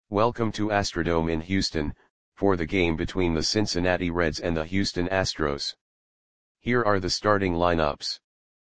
Welcome to Astrodome in Houston, for the game between the Cincinnati Reds and the Houston Astros. Here are the starting lineups.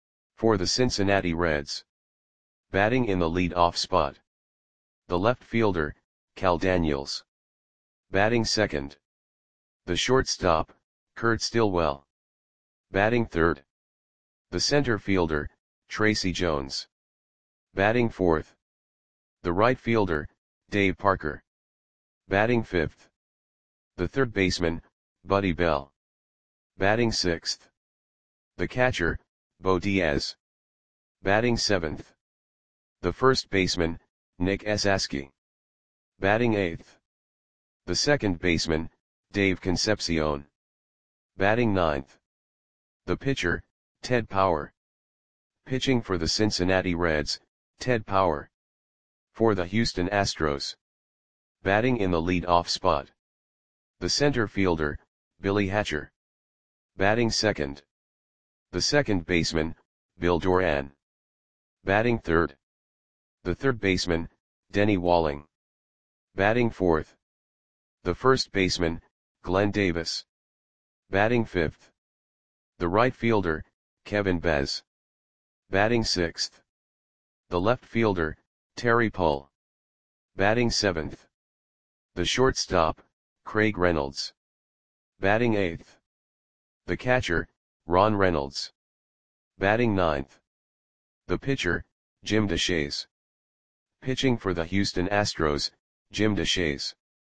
For the Cincinnati Reds. Batting in the lead-off spot. The left fielder, Cal Daniels. Batting second. The shortstop, Kurt Stillwell. Batting third. The center fielder, Tracy Jones. Batting fourth. The right fielder, Dave Parker. Batting fifth. The third baseman, Buddy Bell. Batting sixth. The catcher, Bo Diaz. Batting seventh. The first baseman, Nick Esasky. Batting eighth. The second baseman, Dave Concepcion. Batting ninth. The pitcher, Ted Power. Pitching for the Cincinnati Reds, Ted Power. For the Houston Astros. Batting in the lead-off spot. The center fielder, Billy Hatcher. Batting second. The second baseman, Bill Doran. Batting third. The third baseman, Denny Walling. Batting fourth. The first baseman, Glenn Davis. Batting fifth. The right fielder, Kevin Bez. Batting sixth. The left fielder, Terry Pull. Batting seventh. The shortstop, Craig Reynolds. Batting eighth. The catcher, Ron Reynolds. Batting ninth. The pitcher, Jim Deshaies. Pitching for the Houston Astros, Jim Deshaies.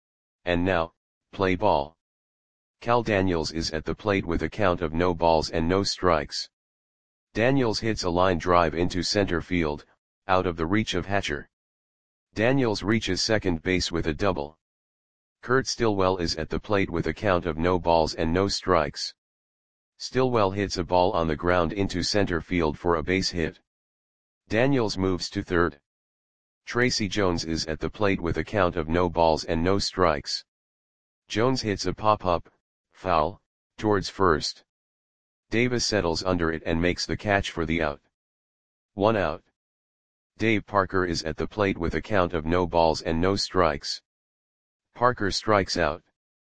And now, play ball. Cal Daniels is at the plate with a count of no balls and no strikes. Daniels hits a line drive into center field, out of the reach of Hatcher. Daniels reaches second base with a double. Kurt Stillwell is at the plate with a count of no balls and no strikes. Stillwell hits a ball on the ground into center field for a base hit. Daniels moves to third. Tracy Jones is at the plate with a count of no balls and no strikes. Jones hits a pop-up, foul, towards first. Davis settles under it and makes the catch for the out. 1 out. Dave Parker is at the plate with a count of no balls and no strikes. Parker strikes out.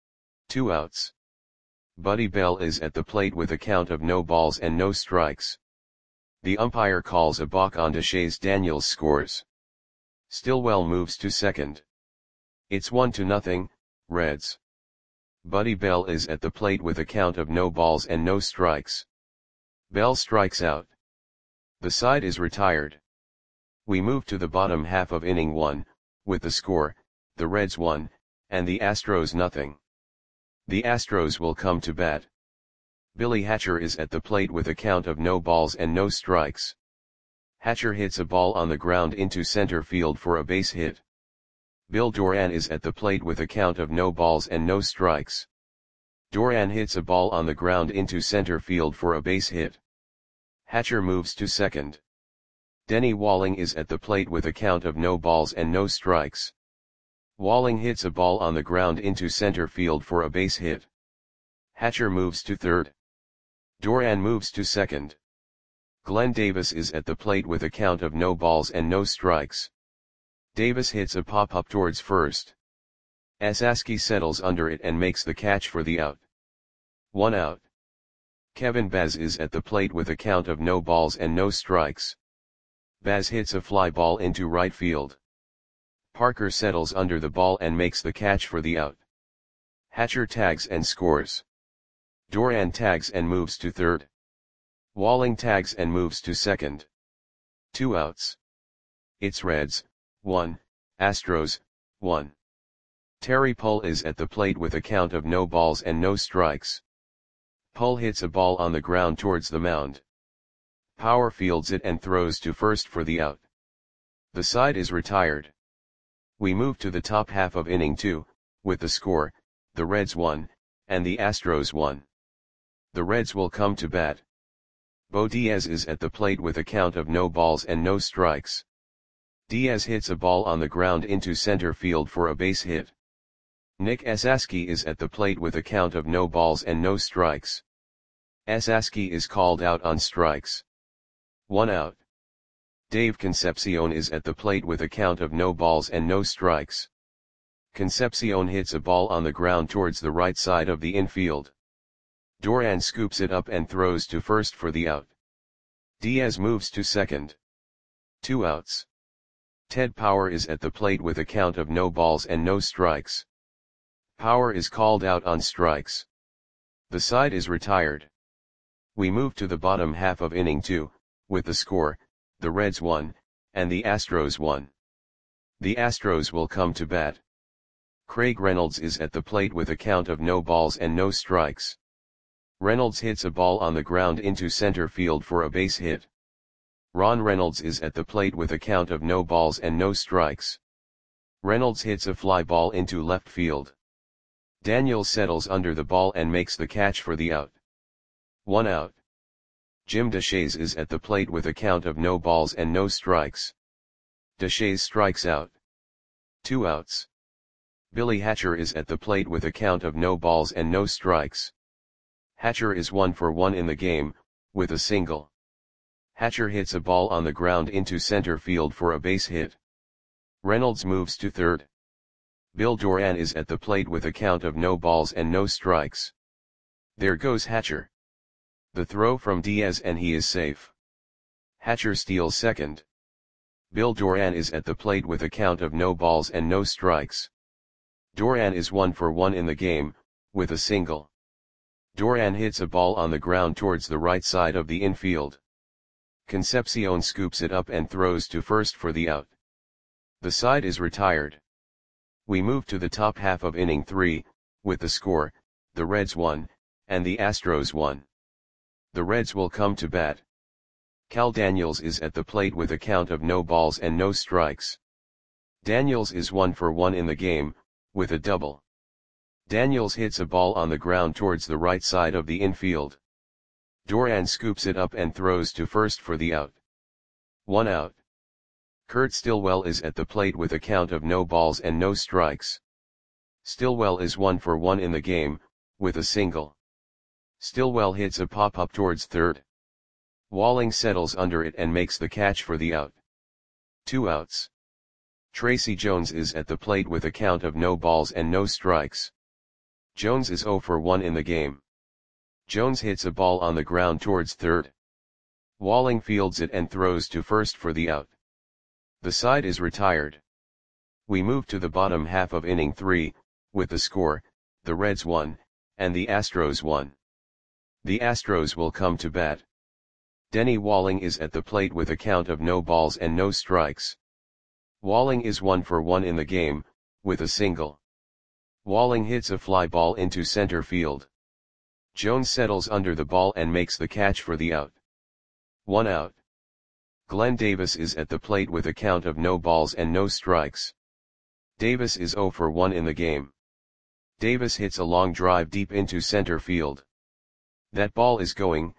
2 outs. Buddy Bell is at the plate with a count of no balls and no strikes. The umpire calls a balk on Deshaies. Daniels scores. Stillwell moves to second. It's 1-0, Reds. Buddy Bell is at the plate with a count of no balls and no strikes. Bell strikes out. The side is retired. We move to the bottom half of inning 1, with the score, the Reds 1, and the Astros 0. The Astros will come to bat. Billy Hatcher is at the plate with a count of no balls and no strikes. Hatcher hits a ball on the ground into center field for a base hit. Bill Doran is at the plate with a count of no balls and no strikes. Doran hits a ball on the ground into center field for a base hit. Hatcher moves to second. Denny Walling is at the plate with a count of no balls and no strikes. Walling hits a ball on the ground into center field for a base hit. Hatcher moves to third. Doran moves to second. Glenn Davis is at the plate with a count of no balls and no strikes. Davis hits a pop-up towards first. Esasky settles under it and makes the catch for the out. 1 out. Kevin Bez is at the plate with a count of no balls and no strikes. Baz hits a fly ball into right field. Parker settles under the ball and makes the catch for the out. Hatcher tags and scores. Doran tags and moves to third. Walling tags and moves to second. 2 outs. It's Reds, 1, Astros, 1. Terry Pull is at the plate with a count of no balls and no strikes. Pull hits a ball on the ground towards the mound. Power fields it and throws to first for the out. The side is retired. We move to the top half of inning 2, with the score, the Reds 1, and the Astros 1. The Reds will come to bat. Bo Diaz is at the plate with a count of no balls and no strikes. Diaz hits a ball on the ground into center field for a base hit. Nick Esasky is at the plate with a count of no balls and no strikes. Esasky is called out on strikes. 1 out. Dave Concepcion is at the plate with a count of no balls and no strikes. Concepcion hits a ball on the ground towards the right side of the infield. Duran scoops it up and throws to first for the out. Diaz moves to second. 2 outs. Ted Power is at the plate with a count of no balls and no strikes. Power is called out on strikes. The side is retired. We move to the bottom half of inning 2, with the score, the Reds 1, and the Astros 1. The Astros will come to bat. Craig Reynolds is at the plate with a count of no balls and no strikes. Reynolds hits a ball on the ground into center field for a base hit. Ron Reynolds is at the plate with a count of no balls and no strikes. Reynolds hits a fly ball into left field. Daniels settles under the ball and makes the catch for the out. 1 out. Jim Deshaies is at the plate with a count of no balls and no strikes. Deshaies strikes out. 2 outs. Billy Hatcher is at the plate with a count of no balls and no strikes. Hatcher is 1 for 1 in the game, with a single. Hatcher hits a ball on the ground into center field for a base hit. Reynolds moves to third. Bill Duran is at the plate with a count of no balls and no strikes. There goes Hatcher. The throw from Diaz and he is safe. Hatcher steals second. Bill Duran is at the plate with a count of no balls and no strikes. Duran is 1 for 1 in the game, with a single. Duran hits a ball on the ground towards the right side of the infield. Concepcion scoops it up and throws to first for the out. The side is retired. We move to the top half of inning 3, with the score, the Reds 1, and the Astros 1. The Reds will come to bat. Cal Daniels is at the plate with a count of no balls and no strikes. Daniels is 1 for 1 in the game, with a double. Daniels hits a ball on the ground towards the right side of the infield. Duran scoops it up and throws to first for the out. 1 out. Kurt Stillwell is at the plate with a count of no balls and no strikes. Stillwell is 1 for 1 in the game, with a single. Stillwell hits a pop-up towards third. Walling settles under it and makes the catch for the out. 2 outs. Tracy Jones is at the plate with a count of no balls and no strikes. Jones is 0 for 1 in the game. Jones hits a ball on the ground towards third. Walling fields it and throws to first for the out. The side is retired. We move to the bottom half of inning 3, with the score, the Reds 1, and the Astros 1. The Astros will come to bat. Denny Walling is at the plate with a count of no balls and no strikes. Walling is 1 for 1 in the game, with a single. Walling hits a fly ball into center field. Jones settles under the ball and makes the catch for the out. 1 out. Glenn Davis is at the plate with a count of no balls and no strikes. Davis is 0 for 1 in the game. Davis hits a long drive deep into center field. That ball is gone.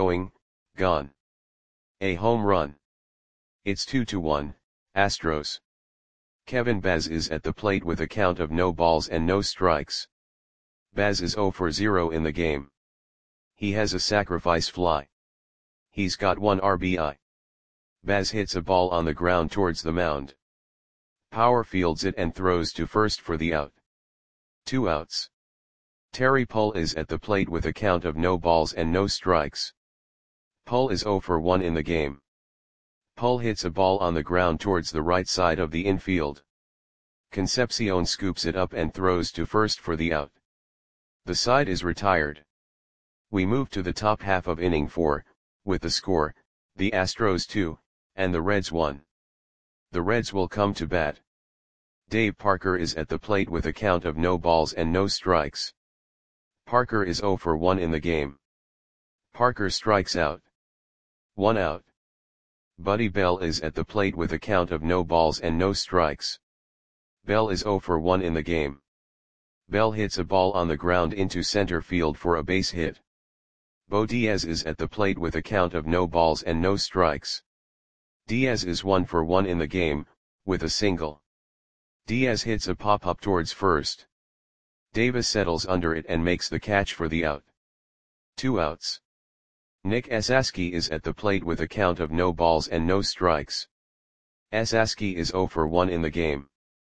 A home run. It's 2-1, Astros. Kevin Baz is at the plate with a count of no balls and no strikes. Baz is 0 for 0 in the game. He has a sacrifice fly. He's got 1 RBI. Baz hits a ball on the ground towards the mound. Power fields it and throws to first for the out. 2 outs. Terry Pull is at the plate with a count of no balls and no strikes. Pull is 0 for 1 in the game. Pull hits a ball on the ground towards the right side of the infield. Concepcion scoops it up and throws to first for the out. The side is retired. We move to the top half of inning 4, with the score, the Astros 2, and the Reds 1. The Reds will come to bat. Dave Parker is at the plate with a count of no balls and no strikes. Parker is 0 for 1 in the game. Parker strikes out. 1 out. Buddy Bell is at the plate with a count of no balls and no strikes. Bell is 0 for 1 in the game. Bell hits a ball on the ground into center field for a base hit. Bo Diaz is at the plate with a count of no balls and no strikes. Diaz is 1 for 1 in the game, with a single. Diaz hits a pop-up towards first. Davis settles under it and makes the catch for the out. 2 outs. Nick Esaski is at the plate with a count of no balls and no strikes. Esaski is 0 for 1 in the game.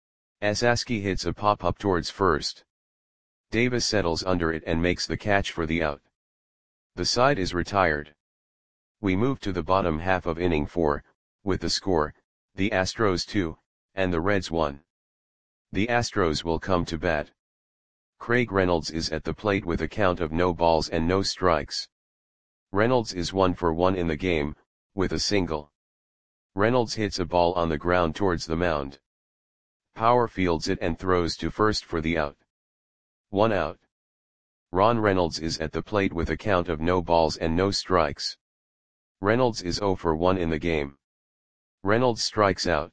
Asaski hits a pop-up towards first. Davis settles under it and makes the catch for the out. The side is retired. We move to the bottom half of inning 4, with the score, the Astros 2, and the Reds 1. The Astros will come to bat. Craig Reynolds is at the plate with a count of no balls and no strikes. Reynolds is 1 for 1 in the game, with a single. Reynolds hits a ball on the ground towards the mound. Power fields it and throws to first for the out. 1 out. Ron Reynolds is at the plate with a count of no balls and no strikes. Reynolds is 0 for 1 in the game. Reynolds strikes out.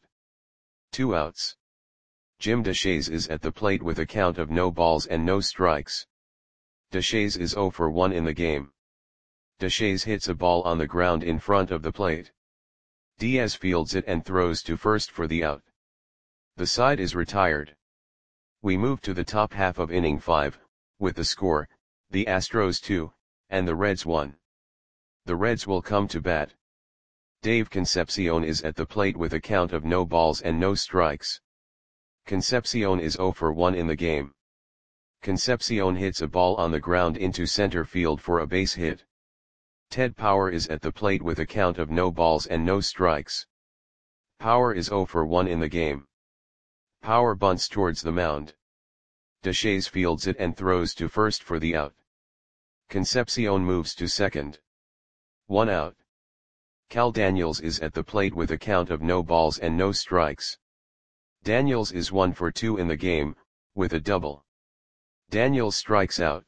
2 outs. Jim Deshaies is at the plate with a count of no balls and no strikes. Deshaies is 0 for 1 in the game. Deshaies hits a ball on the ground in front of the plate. Diaz fields it and throws to first for the out. The side is retired. We move to the top half of inning 5, with the score, the Astros 2, and the Reds 1. The Reds will come to bat. Dave Concepcion is at the plate with a count of no balls and no strikes. Concepcion is 0 for 1 in the game. Concepcion hits a ball on the ground into center field for a base hit. Ted Power is at the plate with a count of no balls and no strikes. Power is 0 for 1 in the game. Power bunts towards the mound. Deshaies fields it and throws to first for the out. Concepcion moves to second. 1 out. Cal Daniels is at the plate with a count of no balls and no strikes. Daniels is 1 for 2 in the game, with a double. Daniels strikes out.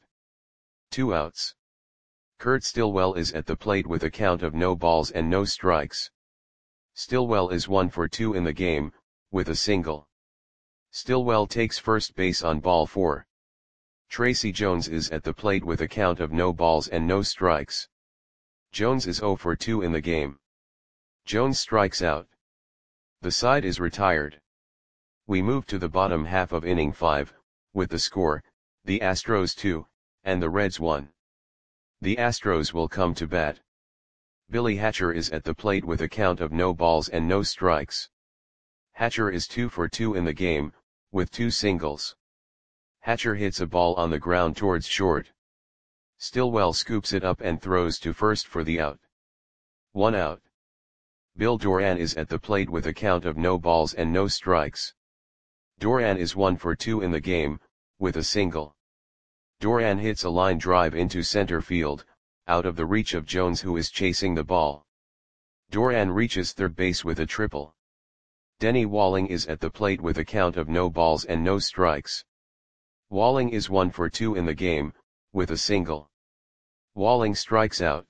2 outs. Kurt Stillwell is at the plate with a count of no balls and no strikes. Stillwell is 1 for 2 in the game, with a single. Stillwell takes first base on ball 4. Tracy Jones is at the plate with a count of no balls and no strikes. Jones is 0 for 2 in the game. Jones strikes out. The side is retired. We move to the bottom half of inning 5, with the score, the Astros 2, and the Reds 1. The Astros will come to bat. Billy Hatcher is at the plate with a count of no balls and no strikes. Hatcher is 2 for 2 in the game, with 2 singles. Hatcher hits a ball on the ground towards short. Stillwell scoops it up and throws to first for the out. 1 out. Bill Doran is at the plate with a count of no balls and no strikes. Doran is 1 for 2 in the game, with a single. Doran hits a line drive into center field, out of the reach of Jones who is chasing the ball. Doran reaches third base with a triple. Denny Walling is at the plate with a count of no balls and no strikes. Walling is 1 for 2 in the game, with a single. Walling strikes out.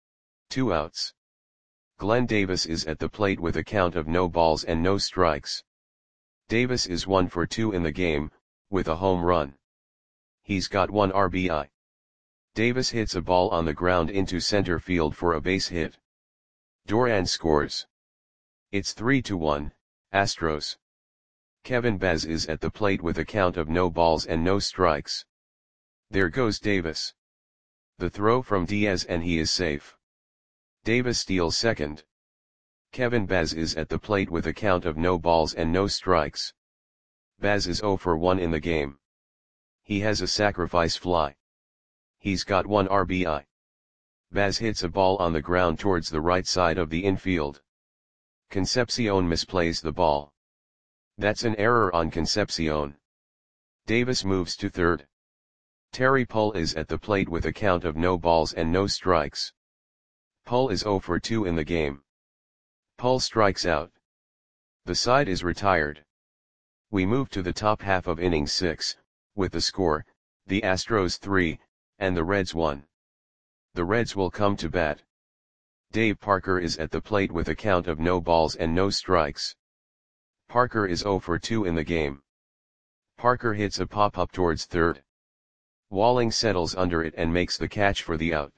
2 outs. Glenn Davis is at the plate with a count of no balls and no strikes. Davis is 1 for 2 in the game, with a home run. He's got 1 RBI. Davis hits a ball on the ground into center field for a base hit. Doran scores. It's 3-1, Astros. Kevin Baz is at the plate with a count of no balls and no strikes. There goes Davis. The throw from Diaz and he is safe. Davis steals second. Kevin Baz is at the plate with a count of no balls and no strikes. Baz is 0 for 1 in the game. He has a sacrifice fly. He's got 1 RBI. Baz hits a ball on the ground towards the right side of the infield. Concepcion misplays the ball. That's an error on Concepcion. Davis moves to third. Terry Pull is at the plate with a count of no balls and no strikes. Pull is 0 for 2 in the game. Pull strikes out. The side is retired. We move to the top half of inning 6, with the score, the Astros 3, and the Reds 1. The Reds will come to bat. Dave Parker is at the plate with a count of no balls and no strikes. Parker is 0 for 2 in the game. Parker hits a pop-up towards third. Walling settles under it and makes the catch for the out.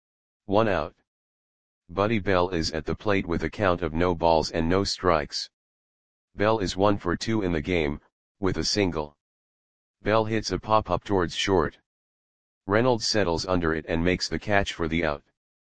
1 out. Buddy Bell is at the plate with a count of no balls and no strikes. Bell is 1 for 2 in the game, with a single. Bell hits a pop-up towards short. Reynolds settles under it and makes the catch for the out.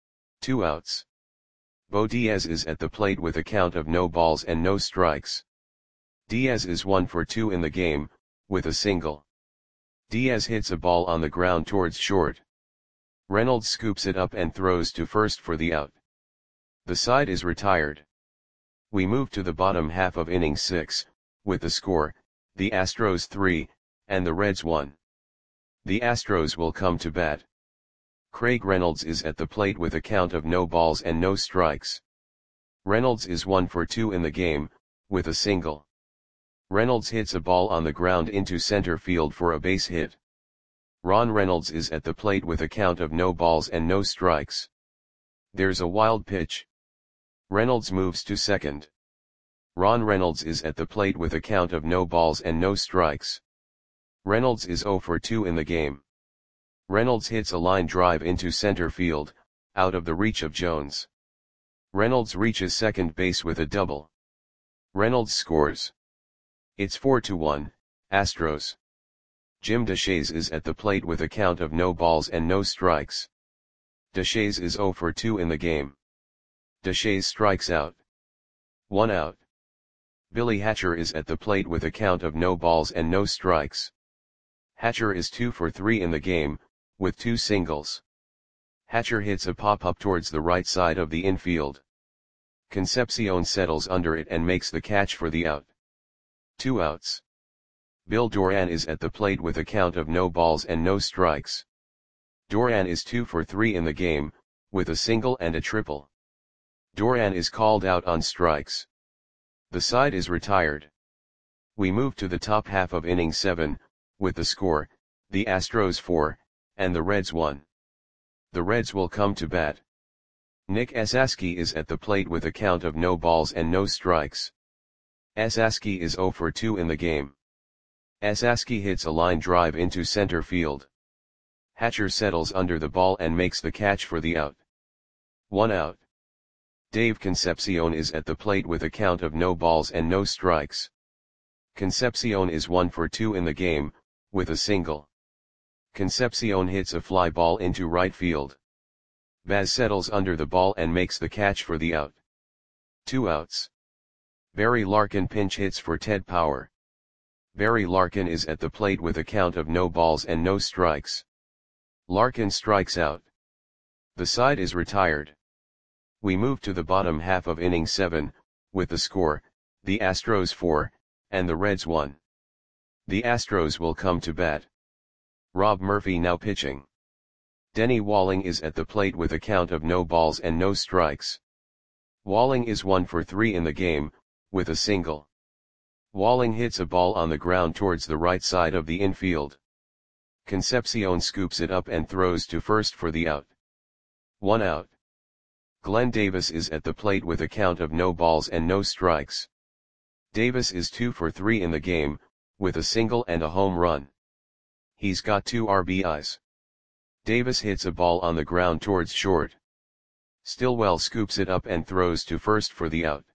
2 outs. Bo Diaz is at the plate with a count of no balls and no strikes. Diaz is 1 for 2 in the game, with a single. Diaz hits a ball on the ground towards short. Reynolds scoops it up and throws to first for the out. The side is retired. We move to the bottom half of inning 6, with the score, the Astros 3, and the Reds 1. The Astros will come to bat. Craig Reynolds is at the plate with a count of no balls and no strikes. Reynolds is 1 for 2 in the game, with a single. Reynolds hits a ball on the ground into center field for a base hit. Ron Reynolds is at the plate with a count of no balls and no strikes. There's a wild pitch. Reynolds moves to second. Ron Reynolds is at the plate with a count of no balls and no strikes. Reynolds is 0 for 2 in the game. Reynolds hits a line drive into center field, out of the reach of Jones. Reynolds reaches second base with a double. Reynolds scores. It's 4-1, Astros. Jim Deshaies is at the plate with a count of no balls and no strikes. Deshaies is 0 for 2 in the game. Deshaies strikes out. 1 out. Billy Hatcher is at the plate with a count of no balls and no strikes. Hatcher is 2 for 3 in the game, with 2 singles. Hatcher hits a pop-up towards the right side of the infield. Concepcion settles under it and makes the catch for the out. 2 outs. Bill Doran is at the plate with a count of no balls and no strikes. Doran is 2 for 3 in the game, with a single and a triple. Doran is called out on strikes. The side is retired. We move to the top half of inning 7, with the score, the Astros 4, and the Reds 1. The Reds will come to bat. Nick Esasky is at the plate with a count of no balls and no strikes. Esasky is 0 for 2 in the game. Esasky hits a line drive into center field. Hatcher settles under the ball and makes the catch for the out. 1 out. Dave Concepcion is at the plate with a count of no balls and no strikes. Concepcion is 1 for 2 in the game, with a single. Concepcion hits a fly ball into right field. Baz settles under the ball and makes the catch for the out. 2 outs. Barry Larkin pinch hits for Ted Power. Barry Larkin is at the plate with a count of no balls and no strikes. Larkin strikes out. The side is retired. We move to the bottom half of inning 7, with the score, the Astros 4, and the Reds 1. The Astros will come to bat. Rob Murphy now pitching. Denny Walling is at the plate with a count of no balls and no strikes. Walling is 1 for 3 in the game, with a single. Walling hits a ball on the ground towards the right side of the infield. Concepcion scoops it up and throws to first for the out. 1 out. Glenn Davis is at the plate with a count of no balls and no strikes. Davis is 2 for 3 in the game, with a single and a home run. He's got 2 RBIs. Davis hits a ball on the ground towards short. Stillwell scoops it up and throws to first for the out.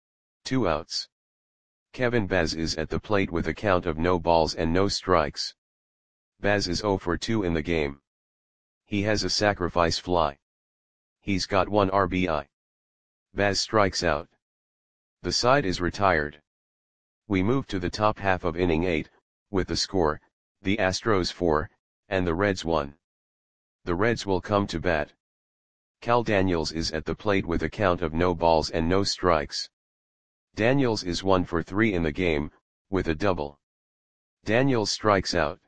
2 outs. Kevin Baz is at the plate with a count of no balls and no strikes. Baz is 0 for 2 in the game. He has a sacrifice fly. He's got 1 RBI. Baz strikes out. The side is retired. We move to the top half of inning 8, with the score, the Astros 4, and the Reds 1. The Reds will come to bat. Cal Daniels is at the plate with a count of no balls and no strikes. Daniels is 1 for 3 in the game, with a double. Daniels strikes out.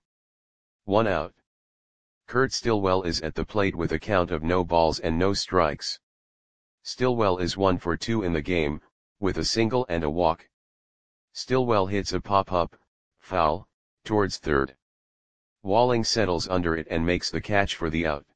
1 out. Kurt Stillwell is at the plate with a count of no balls and no strikes. Stillwell is 1 for 2 in the game, with a single and a walk. Stillwell hits a pop-up, foul, towards third. Walling settles under it and makes the catch for the out.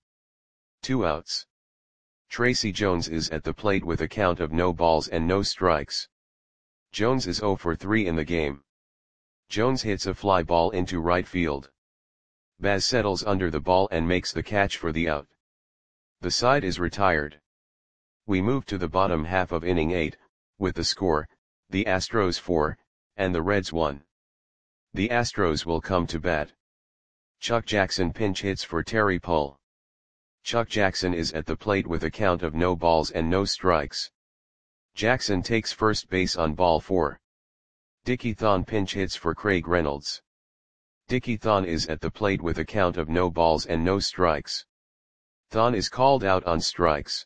2 outs. Tracy Jones is at the plate with a count of no balls and no strikes. Jones is 0 for 3 in the game. Jones hits a fly ball into right field. Baz settles under the ball and makes the catch for the out. The side is retired. We move to the bottom half of inning 8, with the score, the Astros 4, and the Reds 1. The Astros will come to bat. Chuck Jackson pinch hits for Terry Pull. Chuck Jackson is at the plate with a count of no balls and no strikes. Jackson takes first base on ball 4. Dickie Thon pinch hits for Craig Reynolds. Dickie Thon is at the plate with a count of no balls and no strikes. Thon is called out on strikes.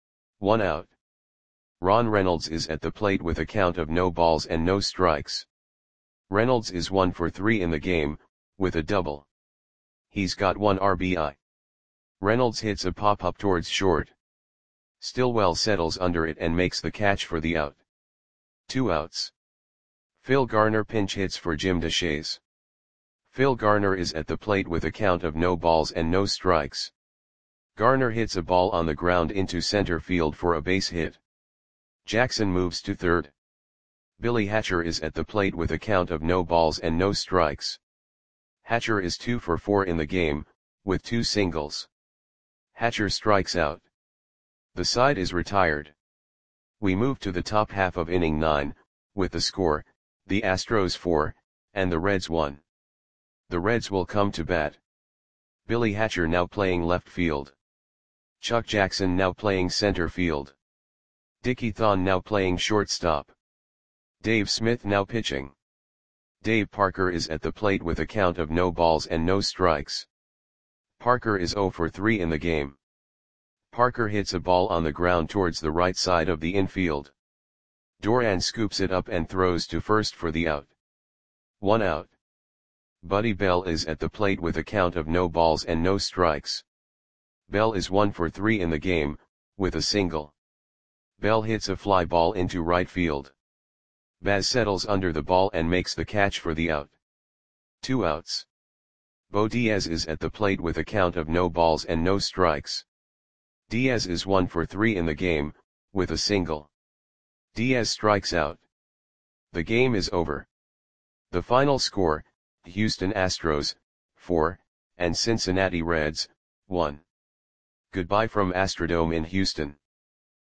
1 out. Ron Reynolds is at the plate with a count of no balls and no strikes. Reynolds is 1 for 3 in the game, with a double. He's got 1 RBI. Reynolds hits a pop-up towards short. Stillwell settles under it and makes the catch for the out. 2 outs. Phil Garner pinch hits for Jim Deshaies. Phil Garner is at the plate with a count of no balls and no strikes. Garner hits a ball on the ground into center field for a base hit. Jackson moves to third. Billy Hatcher is at the plate with a count of no balls and no strikes. Hatcher is 2 for 4 in the game, with 2 singles. Hatcher strikes out. The side is retired. We move to the top half of inning 9, with the score, the Astros 4, and the Reds 1. The Reds will come to bat. Billy Hatcher now playing left field. Chuck Jackson now playing center field. Dickie Thon now playing shortstop. Dave Smith now pitching. Dave Parker is at the plate with a count of no balls and no strikes. Parker is 0 for 3 in the game. Parker hits a ball on the ground towards the right side of the infield. Doran scoops it up and throws to first for the out. 1 out. Buddy Bell is at the plate with a count of no balls and no strikes. Bell is 1 for 3 in the game, with a single. Bell hits a fly ball into right field. Baz settles under the ball and makes the catch for the out. 2 outs. Bo Diaz is at the plate with a count of no balls and no strikes. Diaz is 1 for 3 in the game, with a single. Diaz strikes out. The game is over. The final score, Houston Astros, 4, and Cincinnati Reds, 1. Goodbye from Astrodome in Houston.